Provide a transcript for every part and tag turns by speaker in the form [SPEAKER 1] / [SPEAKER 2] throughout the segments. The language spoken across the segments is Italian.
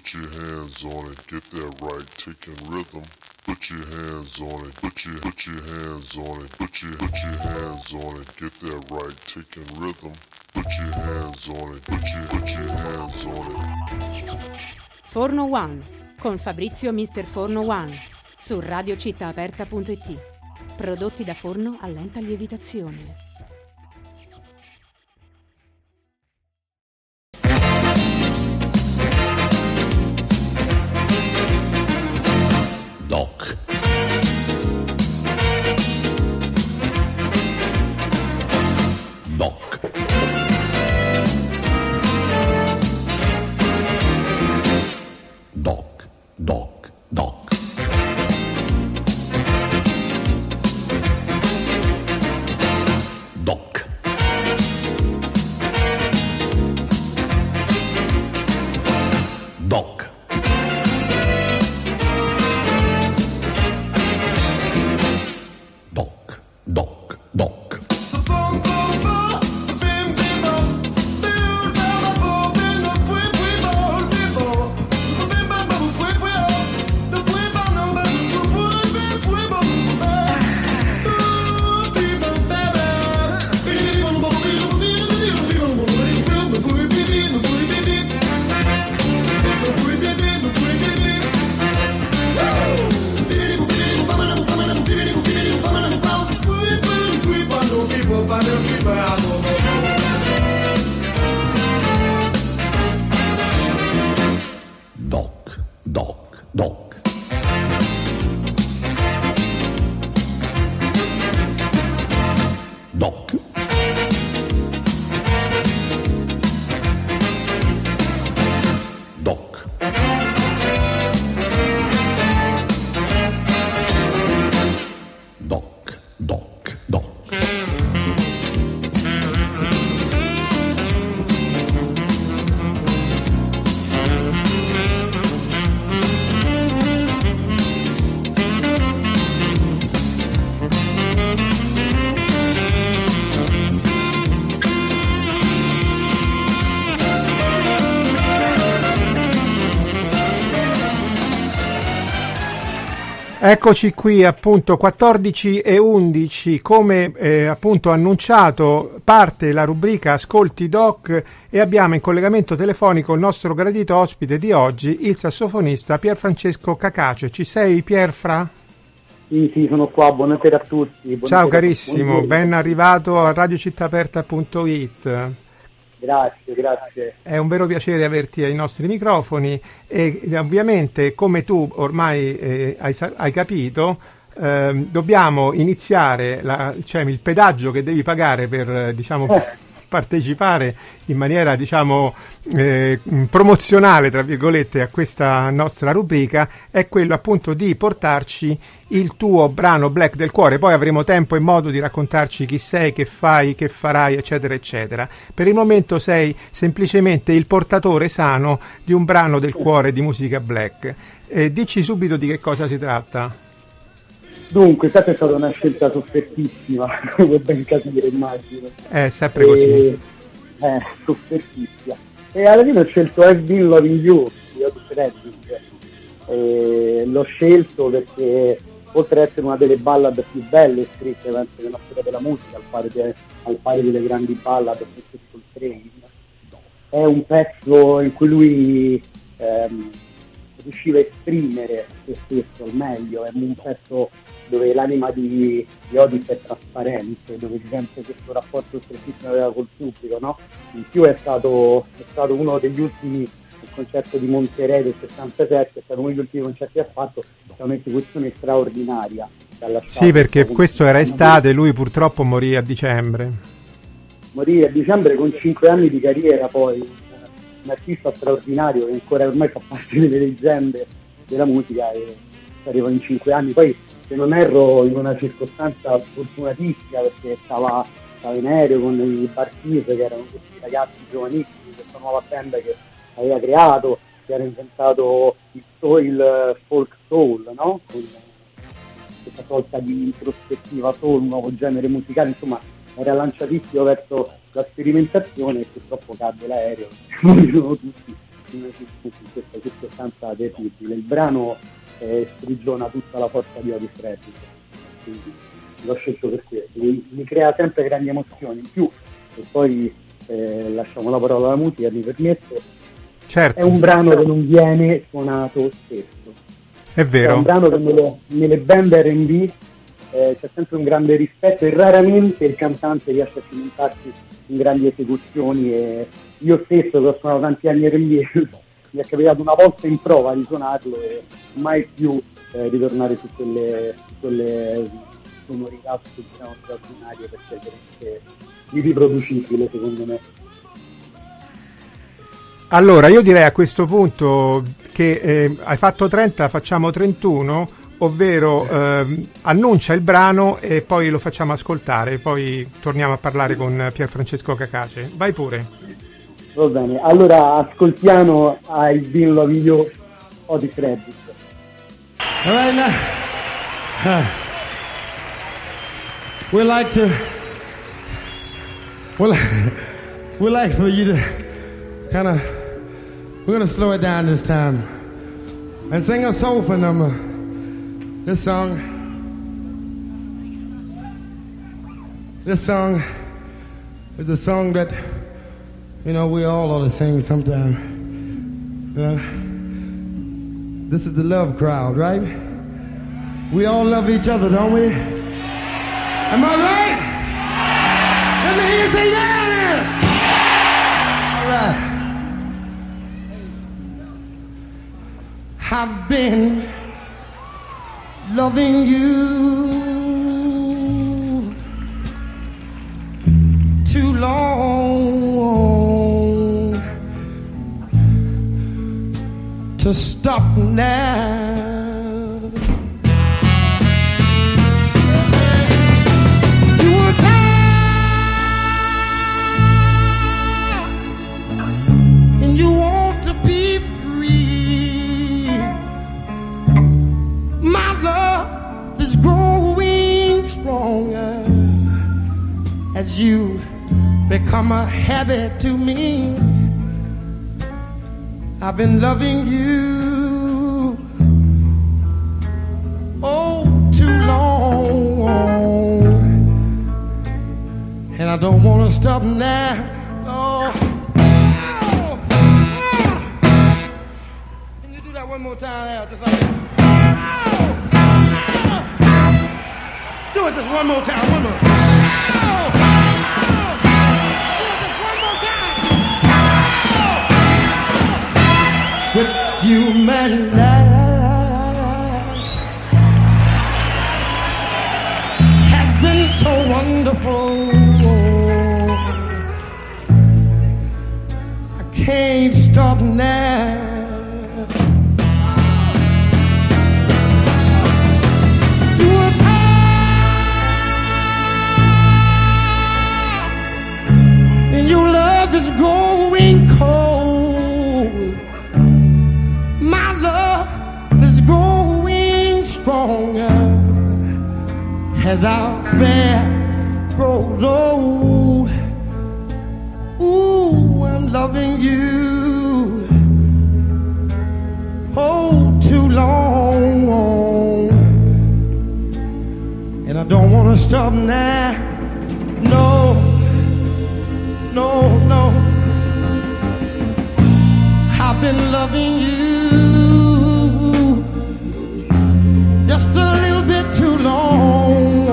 [SPEAKER 1] Put your hands on it, get that right, taking rhythm. Put your hands on it, put your hands on it, put your hands on it, get that right, taking rhythm. Put your hands on it, put your hands on it.
[SPEAKER 2] Forno One con Fabrizio Mister Forno One su radiocittaaperta.it. Prodotti da forno a lenta lievitazione.
[SPEAKER 3] Doc. Doc. Doc. Doc. Doc. Doc. Doc. Doc, doc. Doc, doc, doc. Doc. Doc. Doc, doc, doc.
[SPEAKER 4] Eccoci qui appunto 14:11, come appunto annunciato parte la rubrica Ascolti Doc e abbiamo in collegamento telefonico il nostro gradito ospite di oggi, il sassofonista Pierfrancesco Cacace. Ci sei Pierfra?
[SPEAKER 5] Sì, sono qua, buonasera a tutti. Buonasera.
[SPEAKER 4] Ciao carissimo, ben arrivato a radiocittaaperta.it.
[SPEAKER 5] Grazie.
[SPEAKER 4] È un vero piacere averti ai nostri microfoni e ovviamente come tu ormai hai capito dobbiamo iniziare il pedaggio che devi pagare per partecipare in maniera promozionale tra virgolette a questa nostra rubrica è quello appunto di portarci il tuo brano Black del cuore. Poi avremo tempo e modo di raccontarci chi sei, che fai, che farai, eccetera eccetera. Per il momento sei semplicemente il portatore sano di un brano del cuore di musica black. Dici subito di che cosa si tratta.
[SPEAKER 5] Dunque, questa è stata una scelta soffertissima, come puoi ben capire, immagino.
[SPEAKER 4] Sempre così.
[SPEAKER 5] Soffertissima. E alla fine ho scelto I've Been Loving You di Otis Redding. L'ho scelto perché, oltre ad essere una delle ballad più belle scritte nella storia della musica, al pari delle grandi ballad come Soul Train, è un pezzo in cui lui riusciva a esprimere se stesso al meglio, è un pezzo dove l'anima di Otis è trasparente, dove si sente questo rapporto strettissimo che aveva col pubblico, no? In più è stato uno degli ultimi, il concerto di Monterey del 77, è stato uno degli ultimi concerti che ha fatto, è un'esecuzione straordinaria.
[SPEAKER 4] Sì, perché questo era estate, lui purtroppo morì a dicembre.
[SPEAKER 5] Morì a dicembre con 5 anni di carriera, poi un artista straordinario che ancora ormai fa parte delle leggende della musica e arrivò in 5 anni. Poi, se non erro, in una circostanza fortunatissima, perché stava in aereo con i Bartiz, che erano questi ragazzi giovanissimi, questa nuova band che aveva creato, che era inventato il folk soul, no? Con questa sorta di introspettiva soul, un nuovo genere musicale, insomma era lanciatissimo verso la sperimentazione e purtroppo cadde l'aereo, morirono tutti in questa circostanza terribile. Il brano sprigiona tutta la forza di Otis Redding, quindi l'ho scelto per questo. Mi crea sempre grandi emozioni, in più, e poi lasciamo la parola alla musica, mi permette.
[SPEAKER 4] Certo.
[SPEAKER 5] È un brano che non viene suonato spesso.
[SPEAKER 4] È vero.
[SPEAKER 5] È un brano che nelle band R&B c'è sempre un grande rispetto e raramente il cantante riesce a cimentarsi in grandi esecuzioni, e io stesso che ho suonato tanti anni R&B mi è capitato una volta in prova di suonarlo e mai più ritornare su quelle sonorità straordinarie, perché è veramente irriproducibile secondo me.
[SPEAKER 4] Allora io direi a questo punto che hai fatto 30, facciamo 31, ovvero annuncia il brano e poi lo facciamo ascoltare, poi torniamo a parlare con Pierfrancesco Cacace. Vai pure.
[SPEAKER 5] Va bene, allora ascoltiamo I've Been Loving You, Otis Redding.
[SPEAKER 6] All right, now we'd like for you to kind of, we're going to slow it down this time and sing a soulful number. This song is the song that, you know, we all ought to sing sometime. This is the love crowd, right? We all love each other, don't we? Am I right? Let me hear you say yeah, man. All right. I've been loving you too long to stop now. You were tired and you want to be free. My love is growing stronger as you become a habit to me. I've been loving you oh too long, and I don't want to stop now. Oh. Can you do that one more time now, just like that? Do it just one more time, one more. With you, my life has been so wonderful. I can't stop now. You were tired, and your love is growing cold. My love is growing stronger as our affair grows old. Ooh, I'm loving you oh too long, and I don't want to stop now. No, no, no. I've been loving you just a little bit too long,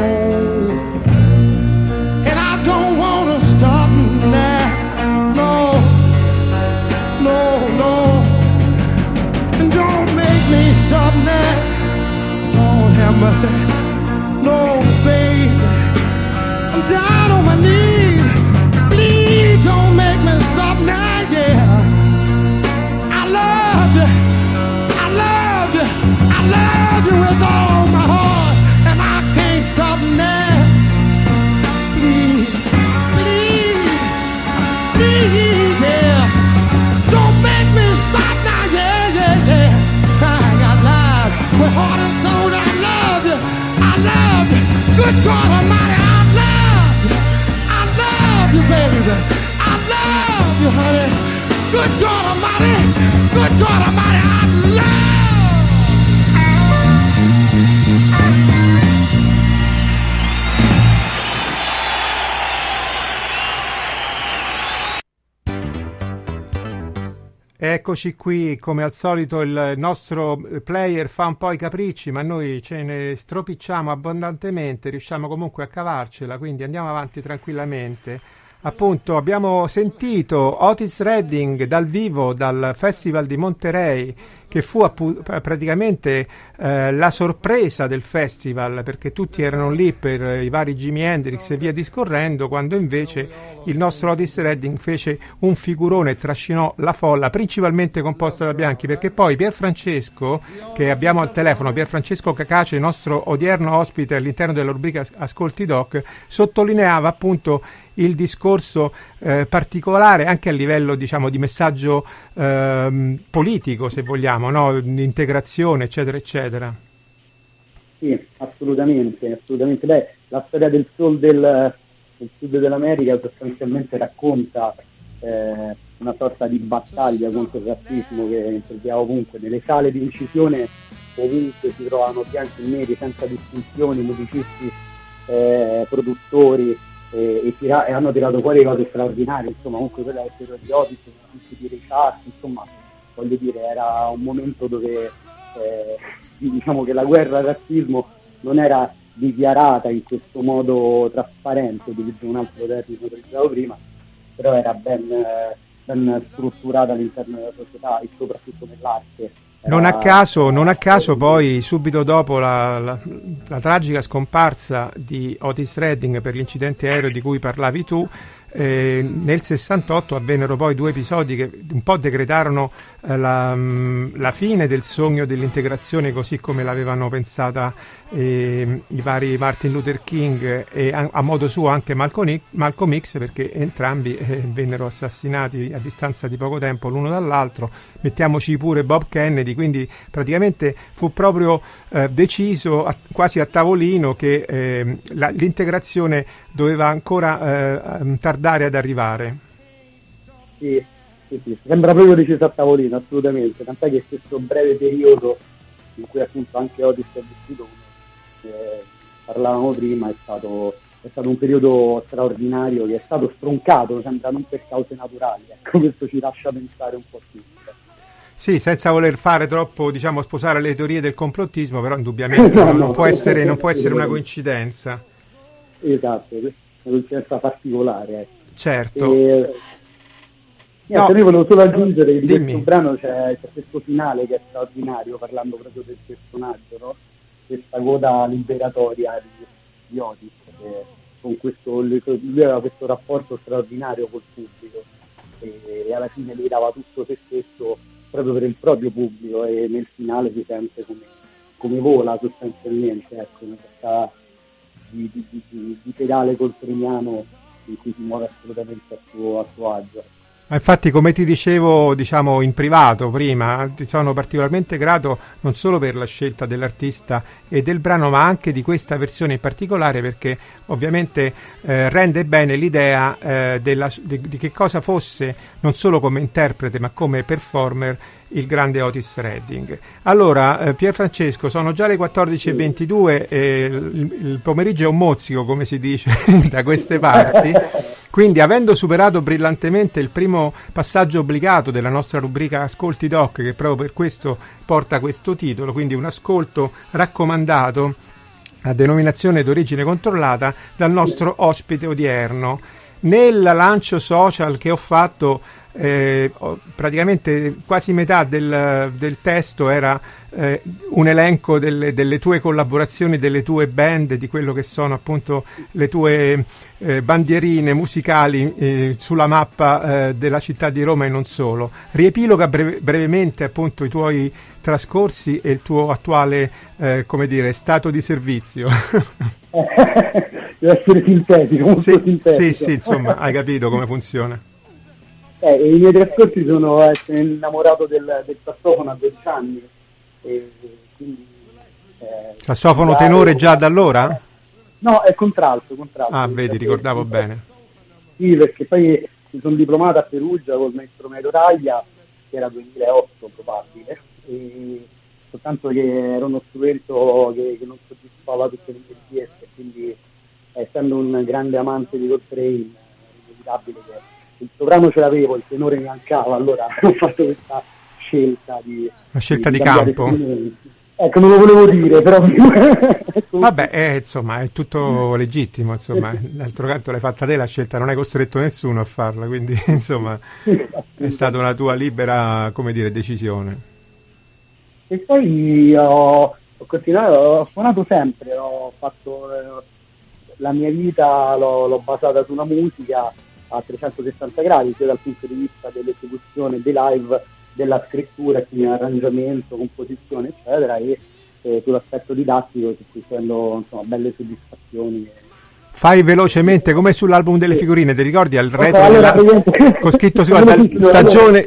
[SPEAKER 6] and I don't want to stop now. No, no, no, and don't make me stop now. Lord have mercy. No, baby, I'm down on my knees. Please don't make me stop now, yeah. I love you, I love you, I love you with all my heart, and I can't stop now. Please, please, please, yeah. Don't make me stop now, yeah, yeah, yeah. Crying out loud with heart and soul, I love you, I love you. Good God Almighty, I love you.
[SPEAKER 4] Eccoci qui, come al solito il nostro player fa un po' i capricci, ma noi ce ne stropicciamo abbondantemente, riusciamo comunque a cavarcela, quindi andiamo avanti tranquillamente. Appunto, abbiamo sentito Otis Redding dal vivo dal Festival di Monterey, che fu praticamente la sorpresa del festival, perché tutti erano lì per i vari Jimi Hendrix e via discorrendo, quando invece il nostro Otis Redding fece un figurone e trascinò la folla, principalmente composta da bianchi, perché poi Pierfrancesco, che abbiamo al telefono, Pierfrancesco Cacace, il nostro odierno ospite all'interno della rubrica Ascolti Doc, sottolineava appunto il discorso particolare anche a livello, diciamo, di messaggio politico, se vogliamo, no? Di integrazione, eccetera, eccetera.
[SPEAKER 5] Sì, assolutamente. Beh, la storia del soul del sud dell'America sostanzialmente racconta una sorta di battaglia contro il razzismo che troviamo ovunque, nelle sale di incisione ovunque si trovano bianchi e neri senza distinzioni, musicisti, produttori, e hanno tirato fuori cose straordinarie, insomma, comunque quella del periodo di Otis, anche di Ray Charles, insomma, voglio dire, era un momento dove diciamo che la guerra al razzismo non era dichiarata in questo modo trasparente, utilizzo un altro termine che utilizzavo prima, però era ben strutturata all'interno della società e soprattutto nell'arte.
[SPEAKER 4] Non a caso poi subito dopo la tragica scomparsa di Otis Redding per l'incidente aereo di cui parlavi tu, nel 68 avvennero poi 2 episodi che un po' decretarono la fine del sogno dell'integrazione così come l'avevano pensata i vari Martin Luther King e a modo suo anche Malcolm X, perché entrambi vennero assassinati a distanza di poco tempo l'uno dall'altro. Mettiamoci pure Bob Kennedy, quindi praticamente fu proprio deciso quasi a tavolino che l'integrazione doveva ancora tardare ad arrivare.
[SPEAKER 5] Sì, sembra proprio deciso a tavolino, assolutamente, tant'è che questo breve periodo in cui appunto anche Otis è vissuto, come parlavamo prima, è stato un periodo straordinario che è stato stroncato, sembra non per cause naturali, ecco, questo ci lascia pensare un po' tutti.
[SPEAKER 4] Sì, senza voler fare troppo, diciamo, sposare le teorie del complottismo, però indubbiamente non può essere una coincidenza.
[SPEAKER 5] Esatto, questa è una coincidenza particolare. Ecco.
[SPEAKER 4] Certo.
[SPEAKER 5] Io volevo solo aggiungere che di questo brano c'è questo finale che è straordinario, parlando proprio del personaggio, no? Questa coda liberatoria di Otis, che con lui aveva questo rapporto straordinario col pubblico e alla fine lui dava tutto se stesso proprio per il proprio pubblico e nel finale si sente come vola sostanzialmente, ecco, una sorta di pedale coltriniano in cui si muove assolutamente a suo agio.
[SPEAKER 4] Infatti, come ti dicevo, diciamo, in privato prima, ti sono particolarmente grato non solo per la scelta dell'artista e del brano, ma anche di questa versione in particolare, perché ovviamente rende bene l'idea di che cosa fosse, non solo come interprete, ma come performer, il grande Otis Redding. Allora, Pierfrancesco, sono già le 14:22 e il pomeriggio è un mozzico, come si dice da queste parti. Quindi, avendo superato brillantemente il primo passaggio obbligato della nostra rubrica Ascolti Doc, che proprio per questo porta questo titolo, quindi un ascolto raccomandato a denominazione d'origine controllata dal nostro ospite odierno. Nel lancio social che ho fatto, praticamente quasi metà del testo era un elenco delle tue collaborazioni, delle tue band, di quello che sono appunto le tue bandierine musicali sulla mappa della città di Roma e non solo. Riepiloga brevemente appunto i tuoi trascorsi e il tuo attuale come dire, stato di servizio.
[SPEAKER 5] Deve essere sintetico, molto sintetico.
[SPEAKER 4] Sì, insomma, hai capito come funziona.
[SPEAKER 5] I miei trascorsi sono essere innamorato del sassofono a 12 anni. E quindi,
[SPEAKER 4] sassofono tenore già da allora?
[SPEAKER 5] No, è contralto.
[SPEAKER 4] Ah, vedi, ricordavo bene.
[SPEAKER 5] Sì, perché poi mi sono diplomato a Perugia col maestro Medo Raglia, che era 2008 probabile, e soltanto che era uno strumento che non soddisfava tutte le mie richieste, quindi essendo un grande amante di Coltrane è inevitabile che il soprano ce l'avevo, il tenore mi mancava, allora ho fatto questa scelta di
[SPEAKER 4] campo.
[SPEAKER 5] Ecco, non lo volevo dire, però
[SPEAKER 4] vabbè, insomma, è tutto legittimo, insomma, d'altro canto l'hai fatta te la scelta, non hai costretto nessuno a farla, quindi insomma è stata una tua libera, come dire, decisione.
[SPEAKER 5] E poi ho continuato, ho suonato sempre, ho fatto la mia vita, l'ho basata su una musica a 360 gradi, sia dal punto di vista dell'esecuzione dei live, della scrittura, quindi arrangiamento, composizione, eccetera, e sull'aspetto didattico, su cui prendo, insomma, belle soddisfazioni.
[SPEAKER 4] Fai velocemente, come sull'album delle figurine, ti ricordi al retro con scritto su stagione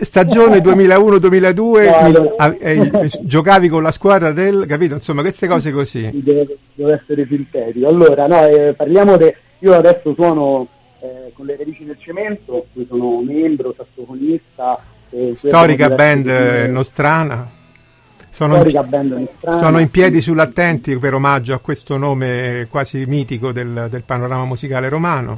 [SPEAKER 4] 2001-2002, giocavi con la squadra del, capito? Insomma, queste cose così.
[SPEAKER 5] Deve essere sintetico. Allora, parliamo io adesso suono con le Radici del Cemento, cui sono membro, sassofonista.
[SPEAKER 4] Storica band nostrana. Sono in piedi sull'Attenti per omaggio a questo nome quasi mitico del panorama musicale romano.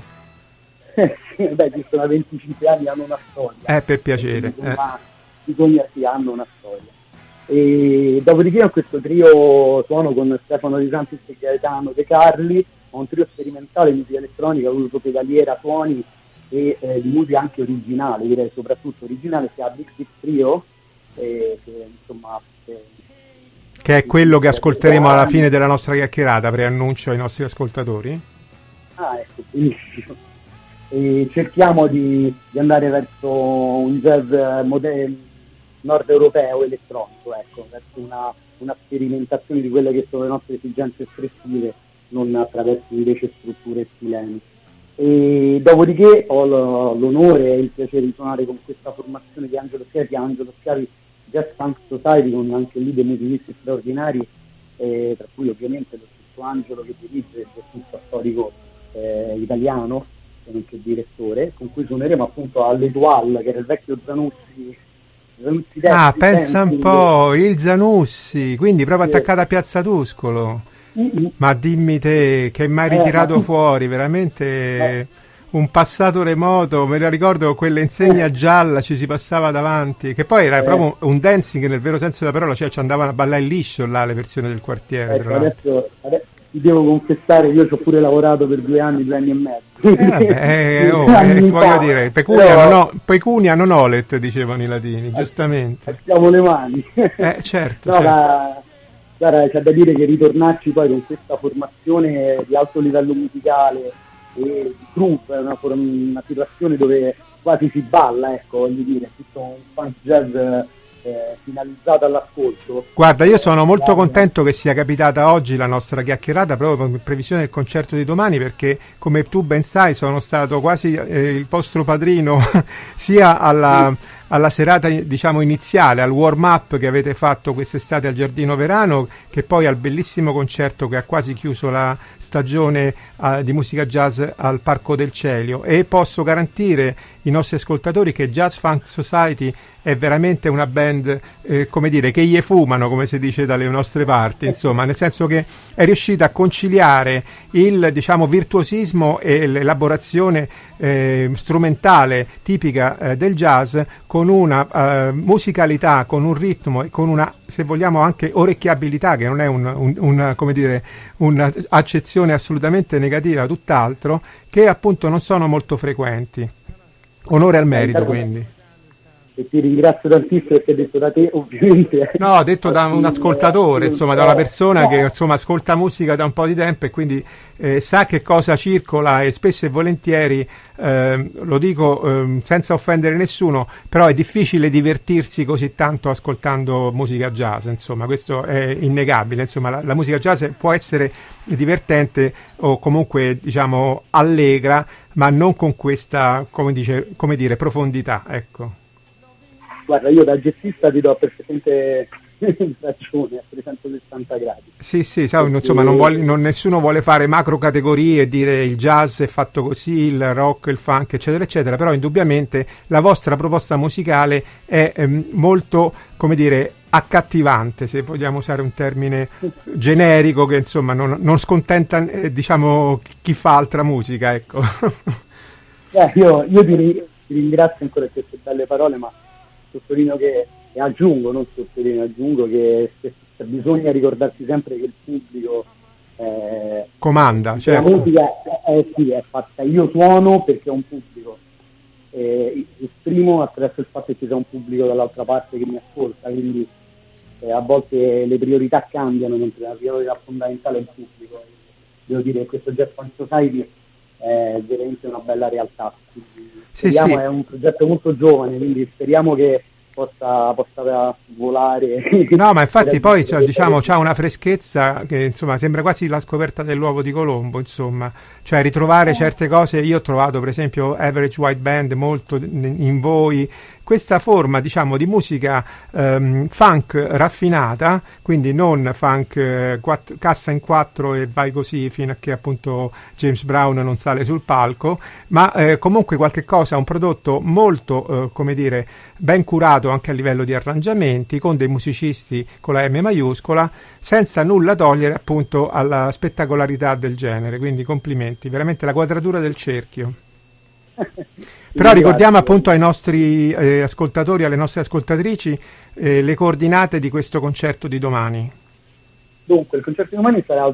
[SPEAKER 5] Beh, ci sono 25 anni, hanno una storia.
[SPEAKER 4] Per piacere.
[SPEAKER 5] Bisogna sì, hanno una storia. E dopodiché ho questo trio, suono con Stefano Di Santis e Gaetano De Carli, ho un trio sperimentale di musica elettronica, uso pedaliera, suoni e di musica anche originale, direi soprattutto originale, si chiama Big Big Trio, che insomma...
[SPEAKER 4] che è quello che ascolteremo alla fine della nostra chiacchierata, preannuncio ai nostri ascoltatori.
[SPEAKER 5] Ecco, benissimo. E cerchiamo di andare verso un jazz nord europeo elettronico, ecco, verso una sperimentazione di quelle che sono le nostre esigenze espressive, non attraverso invece strutture stilenti. E dopodiché ho l'onore e il piacere di suonare con questa formazione di Angelo Schiavi Jazz Funk Society, con anche lì dei musicisti straordinari, tra cui ovviamente lo stesso Angelo che dirige, il bassista storico italiano, e anche direttore, con cui suoneremo appunto all'Etoile, che era il vecchio Zanussi
[SPEAKER 4] pensa un po', il Zanussi, quindi proprio attaccato a Piazza Tuscolo. Ma dimmi te, che mai ritirato fuori, veramente un passato remoto, me la ricordo, quella insegna gialla ci si passava davanti, che poi era proprio un dancing nel vero senso della parola, cioè ci andavano a ballare liscio là le persone del quartiere.
[SPEAKER 5] Adesso ti devo confessare, io ci ho pure lavorato per 2 anni e mezzo.
[SPEAKER 4] Voglio dire, pecunia non olet, dicevano i latini, giustamente.
[SPEAKER 5] Facciamo le mani.
[SPEAKER 4] Certo.
[SPEAKER 5] Guarda, c'è da dire che ritornarci poi con questa formazione di alto livello musicale e di groove, è una situazione dove quasi si balla, ecco, voglio dire, tutto un funk jazz finalizzato all'ascolto.
[SPEAKER 4] Guarda, io sono molto contento che sia capitata oggi la nostra chiacchierata, proprio in previsione del concerto di domani, perché come tu ben sai sono stato quasi il vostro padrino sia alla serata, diciamo, iniziale, al warm up che avete fatto quest'estate al Giardino Verano, che poi al bellissimo concerto che ha quasi chiuso la stagione di musica jazz al Parco del Celio, e posso garantire i nostri ascoltatori che Jazz Funk Society è veramente una band, come dire, che gli fumano, come si dice dalle nostre parti, insomma, nel senso che è riuscita a conciliare il, diciamo, virtuosismo e l'elaborazione strumentale tipica del jazz con una musicalità, con un ritmo e con una, se vogliamo, anche orecchiabilità, che non è una come dire, un'accezione assolutamente negativa, tutt'altro, che appunto non sono molto frequenti. Onore al merito, quindi.
[SPEAKER 5] E ti ringrazio tantissimo, perché detto da te, ovviamente.
[SPEAKER 4] No, detto da un ascoltatore, insomma, da una persona che insomma ascolta musica da un po' di tempo e quindi sa che cosa circola, e spesso e volentieri, lo dico senza offendere nessuno, però è difficile divertirsi così tanto ascoltando musica jazz, insomma, questo è innegabile, insomma, la musica jazz può essere divertente o comunque, diciamo, allegra, ma non con questa, come dire, profondità, ecco.
[SPEAKER 5] Guarda, io da jazzista ti do perfettamente ragione, a 360 gradi.
[SPEAKER 4] Sì, sai, insomma, nessuno vuole fare macro categorie e dire il jazz è fatto così, il rock, il funk, eccetera, eccetera, però indubbiamente la vostra proposta musicale è molto, come dire, accattivante, se vogliamo usare un termine generico, che insomma non scontenta, diciamo, chi fa altra musica, ecco.
[SPEAKER 5] Io direi, ti ringrazio ancora per queste belle parole, ma sottolineo che, e aggiungo che bisogna ricordarsi sempre che il pubblico
[SPEAKER 4] comanda, certo.
[SPEAKER 5] La musica è fatta, io suono perché ho un pubblico, esprimo attraverso il fatto che ci sia un pubblico dall'altra parte che mi ascolta, quindi a volte le priorità cambiano, mentre la priorità fondamentale è il pubblico. Devo dire che questo Jazz Funk Society è veramente una bella realtà. Speriamo, sì. È un progetto molto giovane, quindi speriamo che possa volare.
[SPEAKER 4] No, ma infatti poi c'ha una freschezza che insomma sembra quasi la scoperta dell'uovo di Colombo, insomma, cioè ritrovare certe cose. Io ho trovato per esempio Average White Band molto in voi, questa forma diciamo di musica funk raffinata, quindi non funk cassa in quattro e vai così fino a che appunto James Brown non sale sul palco, ma comunque qualche cosa, un prodotto molto come dire ben curato anche a livello di arrangiamenti, con dei musicisti con la M maiuscola, senza nulla togliere appunto alla spettacolarità del genere, quindi complimenti, veramente la quadratura del cerchio. Però ricordiamo appunto ai nostri ascoltatori, alle nostre ascoltatrici le coordinate di questo concerto di domani.
[SPEAKER 5] Dunque il concerto di domani sarà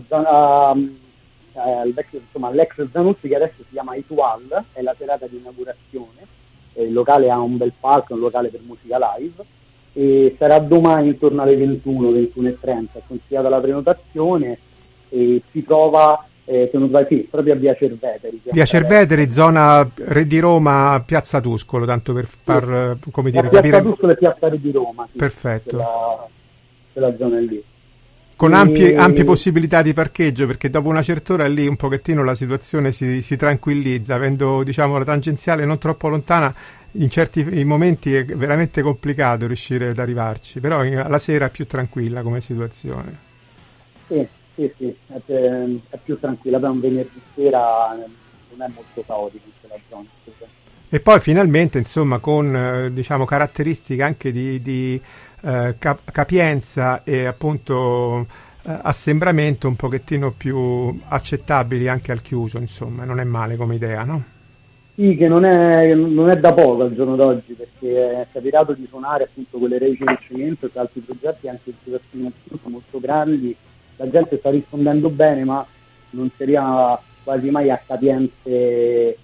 [SPEAKER 5] all'ex Zanuzzi, che adesso si chiama Itual, è la serata di inaugurazione. Il locale ha un bel palco, è un locale per musica live, e sarà domani intorno alle 21:30, è consigliata la prenotazione, e si trova proprio a Via Cerveteri.
[SPEAKER 4] Via Cerveteri, zona Re di Roma, Piazza Tuscolo, tanto per far come dire,
[SPEAKER 5] Piazza capire. Tuscolo e Piazza Re di Roma. Sì,
[SPEAKER 4] perfetto.
[SPEAKER 5] Quella zona lì.
[SPEAKER 4] Con ampie possibilità di parcheggio, perché dopo una certa ora lì un pochettino la situazione si tranquillizza, avendo diciamo la tangenziale non troppo lontana, in certi momenti è veramente complicato riuscire ad arrivarci, però la sera è più tranquilla come situazione.
[SPEAKER 5] Sì, è più tranquilla, da un venerdì sera non è molto caotico in quella zona.
[SPEAKER 4] E poi finalmente insomma con diciamo caratteristiche anche di capienza e appunto assembramento un pochettino più accettabili anche al chiuso, insomma non è male come idea, no?
[SPEAKER 5] Sì, che non è da poco al giorno d'oggi, perché è capitato di suonare appunto quelle radici del cemento e altri progetti anche in situazioni molto grandi, la gente sta rispondendo bene, ma non si arriva quasi mai a capienze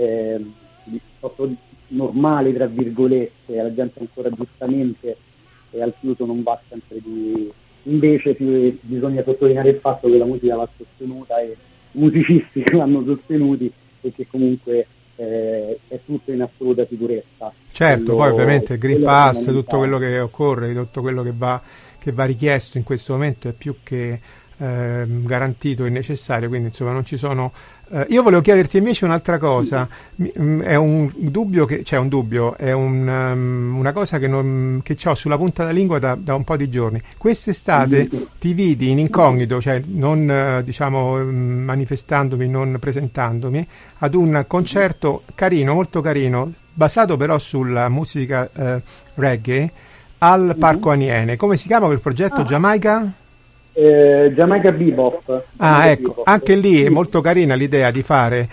[SPEAKER 5] normali, tra virgolette, la gente ancora giustamente al chiuso non va sempre di... Invece bisogna sottolineare il fatto che la musica va sostenuta e i musicisti l'hanno sostenuti e che comunque è tutto in assoluta sicurezza.
[SPEAKER 4] Certo, poi ovviamente il Green Pass, tutto quello che occorre, tutto quello che va richiesto in questo momento è più che garantito e necessario, quindi insomma non ci sono... io volevo chiederti invece un'altra cosa, è un dubbio è una cosa che ho sulla punta della lingua da un po' di giorni. Quest'estate ti vidi in incognito, cioè non diciamo manifestandomi, non presentandomi, ad un concerto carino, molto carino, basato però sulla musica reggae al Parco Aniene. Come si chiama quel progetto? Jamaica?
[SPEAKER 5] Jamaica Bebop.
[SPEAKER 4] Ecco, Bebop. Anche lì è molto carina l'idea di fare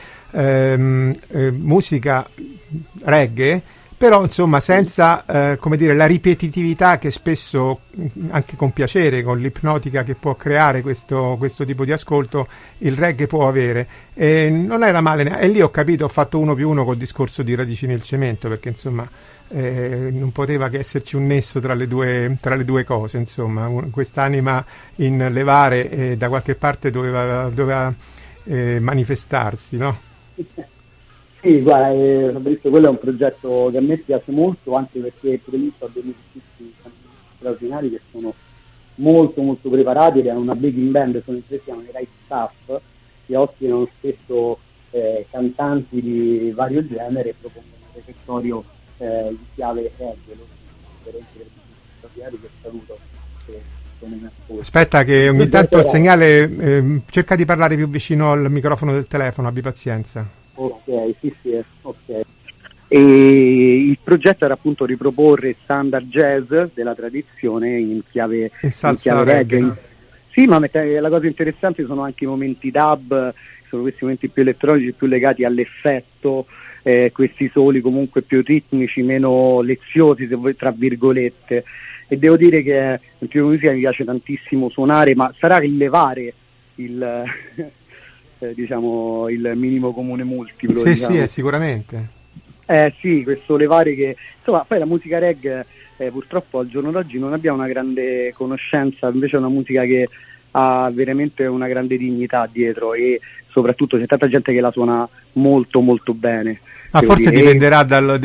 [SPEAKER 4] musica reggae, però insomma senza come dire la ripetitività che spesso, anche con piacere, con l'ipnotica che può creare questo tipo di ascolto, il reggae può avere. Non era male, e lì ho capito, ho fatto 1+1 col discorso di Radici nel cemento, perché insomma non poteva che esserci un nesso tra le due cose, insomma quest'anima in levare da qualche parte doveva manifestarsi, no?
[SPEAKER 5] Sì, guarda, Fabrizio, quello è un progetto che a me piace molto, anche perché è previsto a dei musicisti straordinari che sono molto molto preparati ed hanno una backing band, sono in tre, siamo i Right Staff, che ospitano spesso cantanti di vario genere e propongono un repertorio in chiave reggae, che saluto.
[SPEAKER 4] Aspetta che ogni tanto il segnale cerca di parlare più vicino al microfono del telefono, abbi pazienza.
[SPEAKER 5] Ok, sì, ok. E il progetto era appunto riproporre standard jazz della tradizione in chiave reggae. Sì, ma la cosa interessante sono anche i momenti dub, sono questi momenti più elettronici, più legati all'effetto, questi soli comunque più ritmici, meno leziosi, se vuoi, tra virgolette. E devo dire che il tipo di musica mi piace tantissimo suonare, ma sarà rilevare il diciamo il minimo comune multiplo.
[SPEAKER 4] Sì,
[SPEAKER 5] diciamo.
[SPEAKER 4] sì, sicuramente.
[SPEAKER 5] Sì, questo levare che insomma poi la musica reggae purtroppo al giorno d'oggi non abbiamo una grande conoscenza, invece è una musica che ha veramente una grande dignità dietro, e soprattutto c'è tanta gente che la suona molto molto bene.
[SPEAKER 4] Ma forse
[SPEAKER 5] dire.
[SPEAKER 4] dipenderà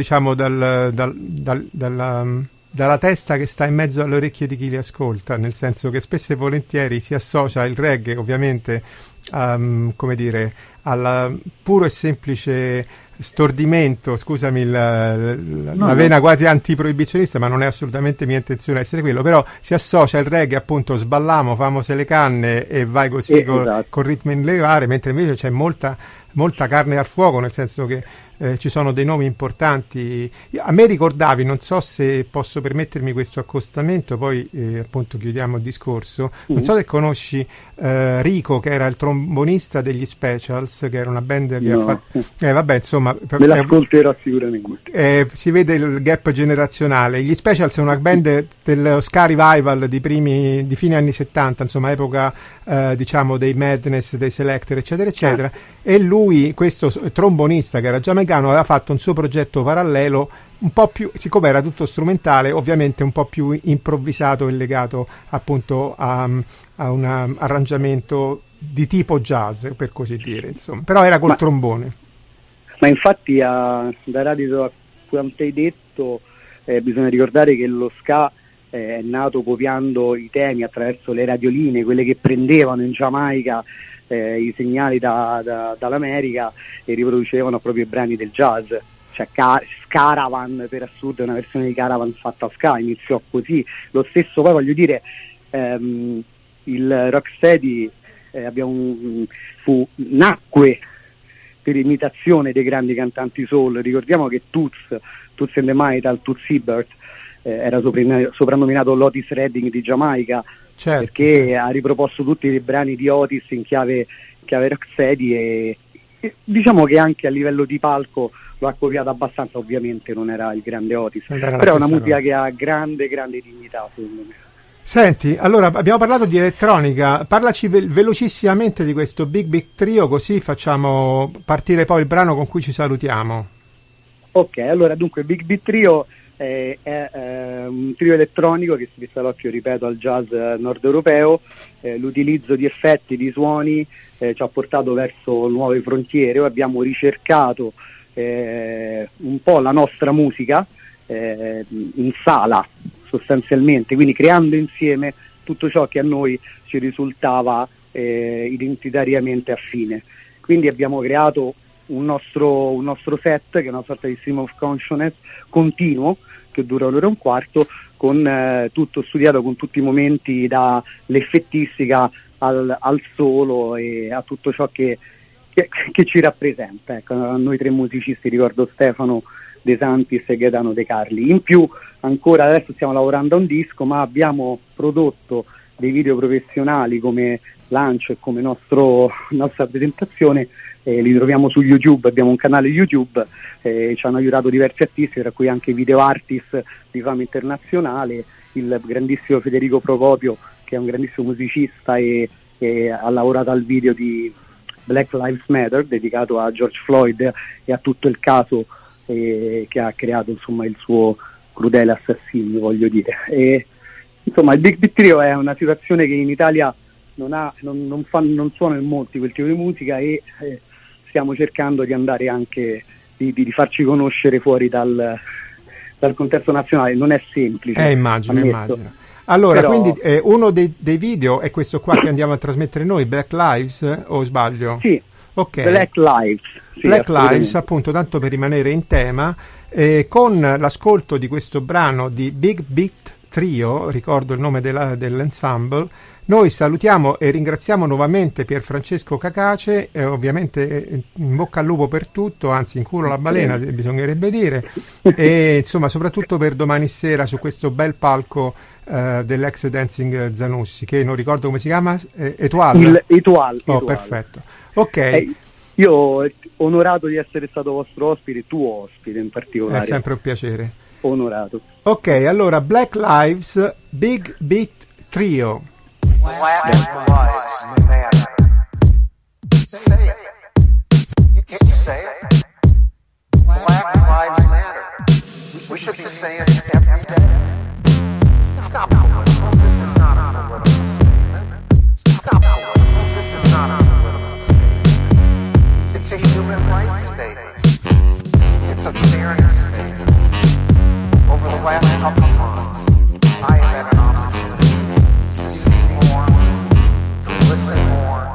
[SPEAKER 4] dalla testa che sta in mezzo alle orecchie di chi li ascolta, nel senso che spesso e volentieri si associa il reggae ovviamente come dire, al puro e semplice stordimento, scusami la vena quasi antiproibizionista, ma non è assolutamente mia intenzione essere quello, però si associa il reggae appunto sballamo, famose le canne e vai così
[SPEAKER 5] esatto.
[SPEAKER 4] Col ritmo in levare, mentre invece c'è molta carne al fuoco, nel senso che ci sono dei nomi importanti. A me ricordavi, non so se posso permettermi questo accostamento, poi appunto chiudiamo il discorso, non so se conosci Rico, che era il trombonista degli Specials, che era una band che ha fatto vabbè, insomma
[SPEAKER 5] me l'ascolterò sicuramente.
[SPEAKER 4] Si vede il gap generazionale. Gli Specials sono una band dello ska revival di fine anni 70, insomma epoca diciamo dei Madness, dei Selector, eccetera eccetera, e lui, questo trombonista che era giamaicano, aveva fatto un suo progetto parallelo un po' più, siccome era tutto strumentale, ovviamente un po' più improvvisato e legato appunto a un arrangiamento di tipo jazz, per così dire, insomma, però era col trombone.
[SPEAKER 5] Ma infatti da radio a quanto hai detto bisogna ricordare che lo ska è nato copiando i temi attraverso le radioline, quelle che prendevano in Giamaica i segnali dall'America e riproducevano proprio i brani del jazz. Cioè Caravan, per assurdo, è una versione di Caravan fatta a ska, iniziò così. Lo stesso poi, voglio dire, il Rocksteady nacque per imitazione dei grandi cantanti soul. Ricordiamo che Toots and the Maytals, Toots Hibbert, era soprannominato l'Otis Redding di Giamaica,
[SPEAKER 4] certo,
[SPEAKER 5] perché
[SPEAKER 4] certo.
[SPEAKER 5] ha riproposto tutti i brani di Otis in chiave Rocksteady e diciamo che anche a livello di palco lo ha copiato abbastanza. Ovviamente non era il grande Otis, però è una musica che ha grande dignità, secondo me.
[SPEAKER 4] Senti, allora abbiamo parlato di elettronica, parlaci velocissimamente di questo Big Big Trio, così facciamo partire poi il brano con cui ci salutiamo.
[SPEAKER 5] Ok, allora dunque Big Big Trio è un trio elettronico che si fissa l'occhio, ripeto, al jazz nord europeo. L'utilizzo di effetti, di suoni ci ha portato verso nuove frontiere. Abbiamo ricercato un po' la nostra musica in sala, sostanzialmente, quindi creando insieme tutto ciò che a noi ci risultava identitariamente affine. Quindi abbiamo creato un nostro set, che è una sorta di stream of consciousness continuo, che dura 1 ora e un quarto, con tutto studiato, con tutti i momenti, dall'effettistica al solo e a tutto ciò che ci rappresenta. Ecco, a noi 3 musicisti, ricordo Stefano De Santis e Gaetano De Carli. In più, ancora adesso stiamo lavorando a un disco, ma abbiamo prodotto dei video professionali come lancio e come nostra presentazione. Li troviamo su YouTube, abbiamo un canale YouTube, ci hanno aiutato diversi artisti, tra cui anche video artist di fama internazionale, il grandissimo Federico Procopio, che è un grandissimo musicista e ha lavorato al video di Black Lives Matter, dedicato a George Floyd e a tutto il caso che ha creato, insomma, il suo crudele assassinio, voglio dire. E, insomma, il Big Beat Trio è una situazione che in Italia non suona in molti quel tipo di musica, e stiamo cercando di andare anche di farci conoscere fuori dal contesto nazionale. Non è semplice,
[SPEAKER 4] immagino. Allora,
[SPEAKER 5] però,
[SPEAKER 4] quindi uno dei video è questo qua che andiamo a trasmettere noi, Black Lives, o sbaglio?
[SPEAKER 5] Sì,
[SPEAKER 4] ok.
[SPEAKER 5] Black Lives. Sì,
[SPEAKER 4] Black Lives, appunto, tanto per rimanere in tema, con l'ascolto di questo brano di Big Beat Trio, ricordo il nome dell'ensemble. Noi salutiamo e ringraziamo nuovamente Pierfrancesco Cacace, ovviamente in bocca al lupo per tutto, anzi in culo alla balena bisognerebbe dire, e insomma soprattutto per domani sera su questo bel palco dell'ex Dancing Zanussi, che non ricordo come si chiama, Etoile.
[SPEAKER 5] Etoile.
[SPEAKER 4] Oh, perfetto. Ok.
[SPEAKER 5] Io onorato di essere stato vostro ospite, tuo ospite in particolare.
[SPEAKER 4] È sempre un piacere.
[SPEAKER 5] Onorato.
[SPEAKER 4] Ok, allora Black Lives Big Beat Trio.
[SPEAKER 7] Black Lives Matter. Say it. Can you say it? Black Lives Matter. We should be saying it every day. Stop political. This is not a political statement. Stop political. This is not a political statement. It's a human rights statement. It's a fairness statement. Over the last couple of months, I have had an opportunity to see more, to listen more.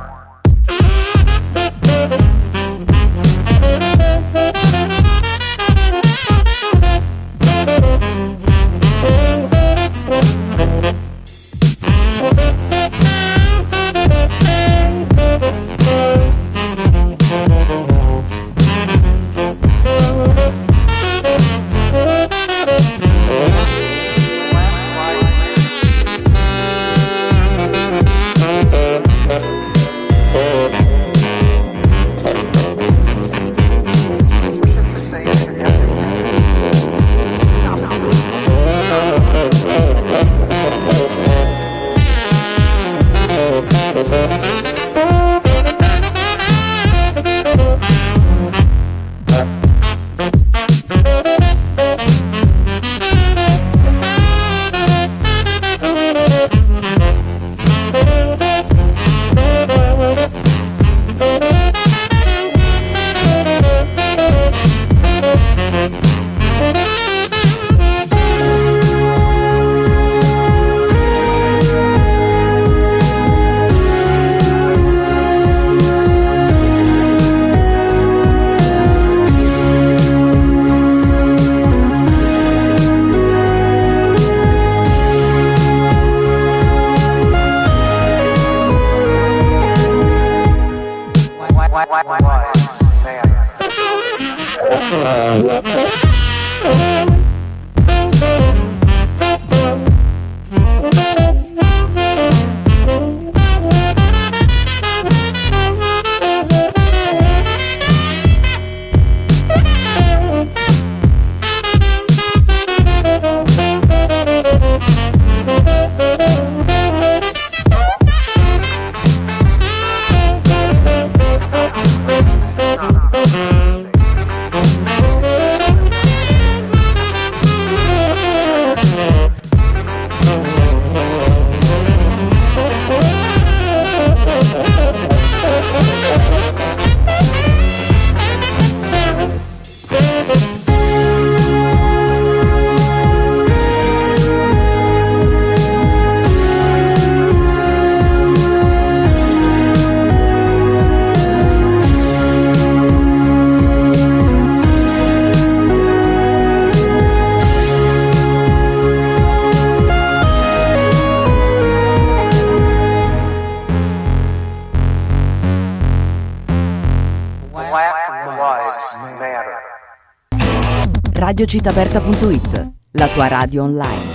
[SPEAKER 8] Radiocittaaperta.it, la tua radio online.